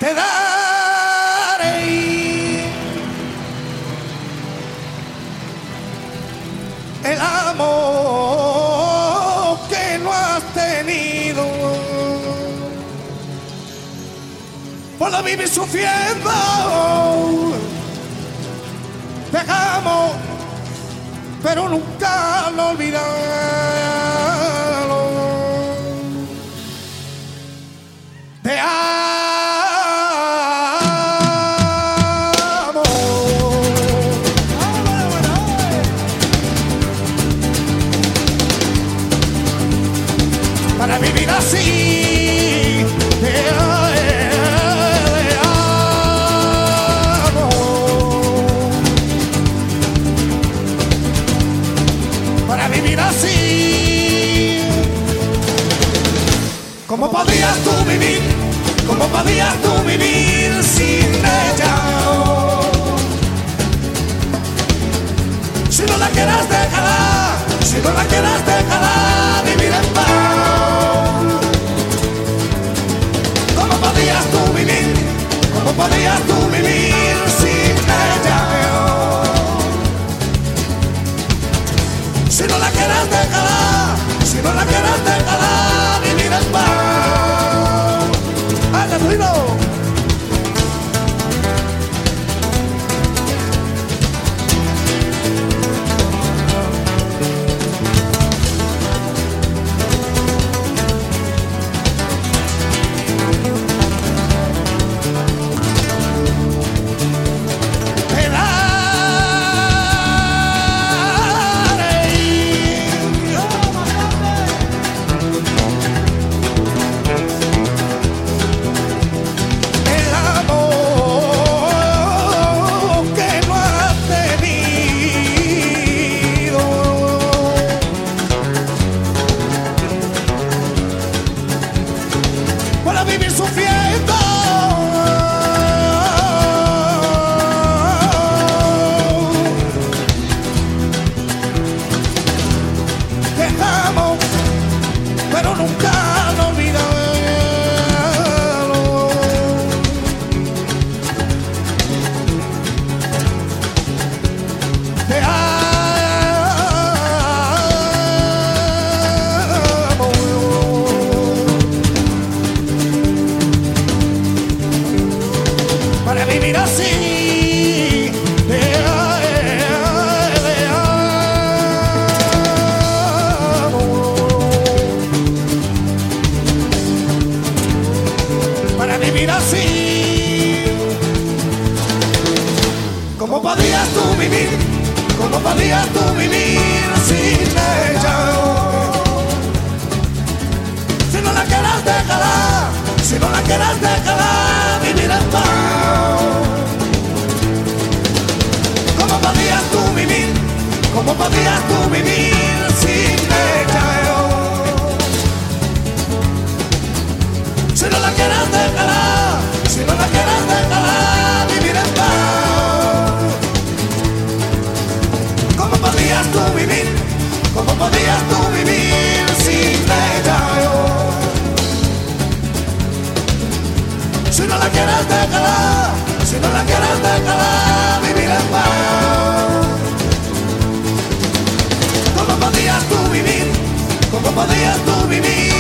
te daré el amor que no has tenido. Por la vivir sufriendo, dejamos, pero nunca lo olvidamos. Te amo. Para vivir así, te amo. Para vivir así. ¿Cómo podías tú vivir? ¿Cómo podías tú vivir sin ella? Si no la quieres dejarla, si no la quieres dejarla vivir en paz. ¿Cómo podías tú vivir? ¿Cómo podías tú vivir sin ella? Si no la quieres dejarla, si no la quieres dejarla vivir en paz. ¡Anda, ruido! Vivir sufriendo, dejamos, pero nunca lo olvidamos. Te amo. Para vivir así, te amo. Para vivir así. ¿Cómo podías tú vivir? ¿Cómo podías tú vivir sin ella? Si no la quieres dejarla, si no la quieres dejarla vivir en paz. ¿Cómo podías tú vivir? ¿Cómo podías tú vivir sin ella? Si no la quieres dejarla, si no la quieres dejarla vivir en paz. ¿Cómo podías tú vivir? ¿Cómo podías tú vivir sin ella? Si no la quieres dejarla, si no la quieres dejarla vivir en paz. ¿Cómo podías tú vivir? ¿Cómo podías tú vivir